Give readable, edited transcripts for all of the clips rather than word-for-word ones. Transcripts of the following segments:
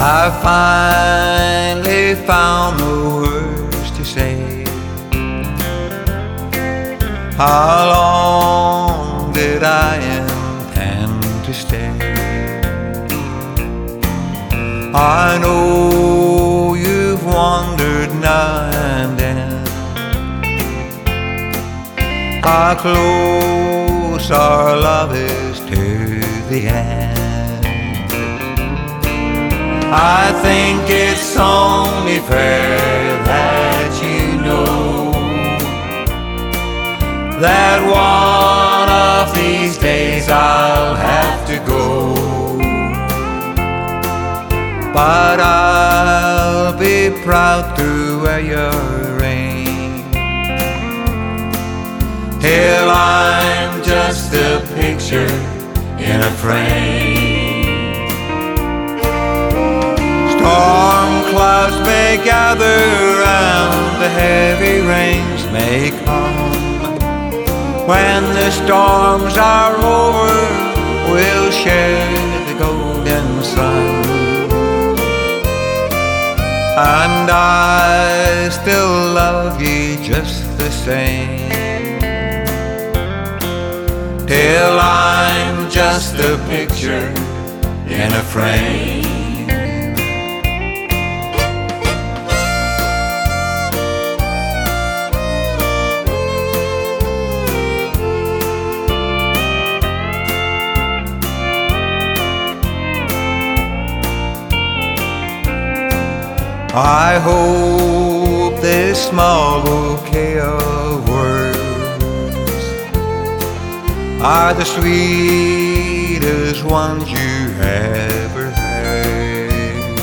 I finally found the words to say. How long did I intend to stay? I know you've wondered now and then how close our love is to the end. I think it's only fair that you know that one of these days I'll have to go. But I'll be proud to wear your ring till I'm just a picture in a frame. Storm clouds may gather and the heavy rains may come. When the storms are over, we'll share the golden sun. And I still love you just the same, till I'm just a picture in a frame. I hope this small bouquet of words are the sweetest ones you ever heard,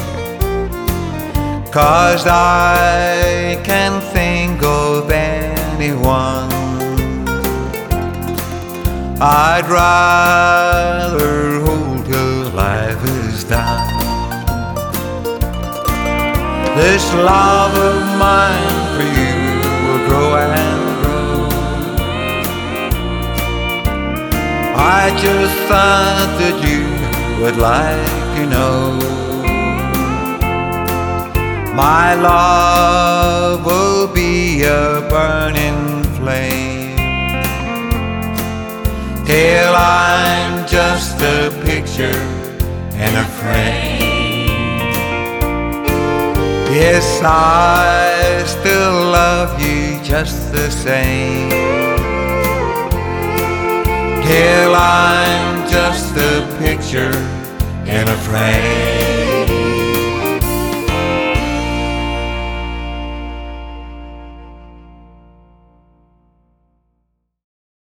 'cause I can't think of anyone I'd rather hold till life is done. This love of mine for you will grow and grow. I just thought that you would like to know my love will be a burning flame till I'm just a picture in a frame. Yes, I still love you just the same, till I'm just a picture in a frame.